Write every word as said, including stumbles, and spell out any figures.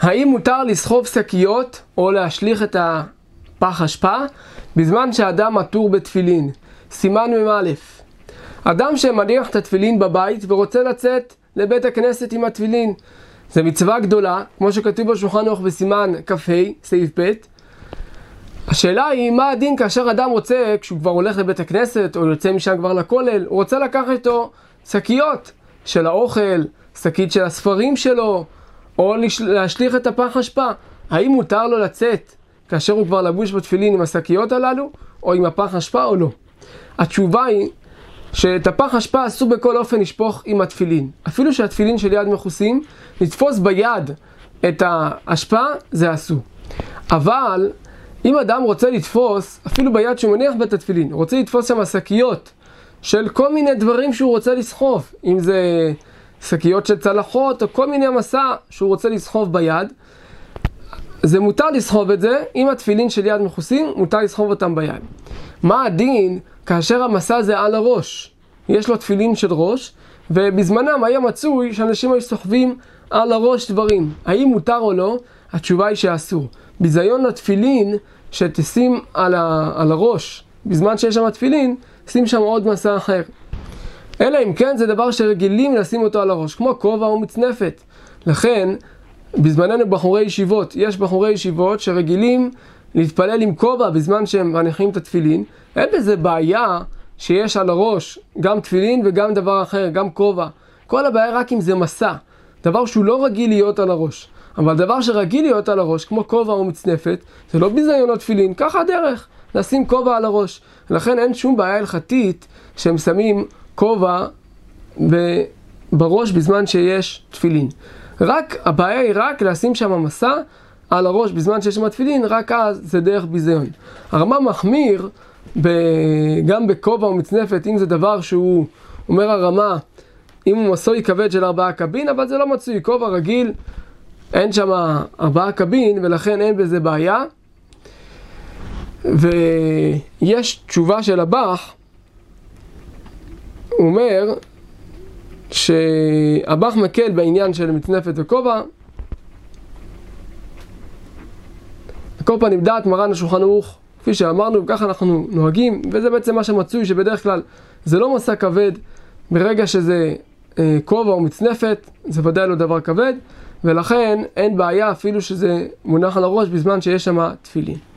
האם מותר לסחוב שקיות או להשליך את הפח אשפה בזמן שהאדם עטור בתפילין? סימן מ"א. אדם שמניח את התפילין בבית ורוצה לצאת לבית הכנסת עם התפילין, זה מצווה גדולה, כמו שכתוב בשולחן ערוך בסימן כ"ה, סעיף ב'. השאלה היא, מה הדין כאשר אדם רוצה, כשהוא כבר הולך לבית הכנסת או יוצא משם כבר לכולל, הוא רוצה לקחת איתו שקיות של האוכל, שקית של הספרים שלו, או להשליך את הפח אשפה. האם מותר לו לצאת כאשר הוא כבר לבוש בתפילין עם השקיות הללו, או עם הפח אשפה או לא? התשובה היא שאת הפח אשפה אסור בכל אופן לשפוך עם התפילין. אפילו שהתפילין של יד מכוסים, לתפוס ביד את האשפה זה אסור. אבל אם אדם רוצה לתפוס, אפילו ביד שהוא מניח בית התפילין, רוצה לתפוס שם שקיות של כל מיני דברים שהוא רוצה לסחוב, אם זה שקיות של צלחות או כל מיני מסע שהוא רוצה לסחוב ביד, זה מותר לסחוב את זה. אם התפילין של יד מכוסים, מותר לסחוב אותם ביד. מה הדין כאשר המסע זה על הראש? יש לו תפילין של ראש, ובזמנם היה מצוי שאנשים היו סוחבים על הראש דברים. האם מותר או לא? התשובה היא שאסור. ביזיון לתפילין שתשים על, ה, על הראש, בזמן שיש שם תפילין, שים שם עוד מסע אחר. אלא אם כן זה דבר שרגילים לשים אותו על הראש, כמו כובע או מצנפת. לכן, בזמננו בחורי ישיבות, יש בחורי ישיבות שרגילים להתפלל עם כובע בזמן שהם מניחים את התפילין. אין בזה בעיה שיש על הראש גם תפילין וגם דבר אחר, גם כובע. כל הבעיה רק אם זה מסע, דבר שהוא לא רגיל להיות על הראש. אבל דבר שרגיל להיות על הראש, כמו כובע או מצנפת, זה לא ביזיון לתפילין, ככה הדרך, לשים כובע על הראש. לכן אין שום בעיה הלכתית שהם שמים כובע בראש בזמן שיש תפילין. רק, הבעיה היא רק לשים שם מסע על הראש בזמן שיש שם תפילין, רק אז זה דרך ביזיון. הרמב"ם מחמיר גם בכובע או מצנפת, אם זה דבר שהוא, אומר הרמה, אם הוא מסוי כבד של ארבעה קבין, אבל זה לא מצוי, כובע רגיל, אין שם ארבעה קבין, ולכן אין בזה בעיה. ויש תשובה של הבח, הוא אומר שהבח מקל בעניין של מצנפת וכובע. כל פעם נמדעת מרן השולחן ערוך, כפי שאמרנו, ככה אנחנו נוהגים, וזה בעצם מה שמצוי, שבדרך כלל זה לא מסע כבד. ברגע שזה אה, כובע או מצנפת, זה ודאי לא דבר כבד, ולכן אין בעיה אפילו שזה מונח על הראש בזמן שיש שם תפילין.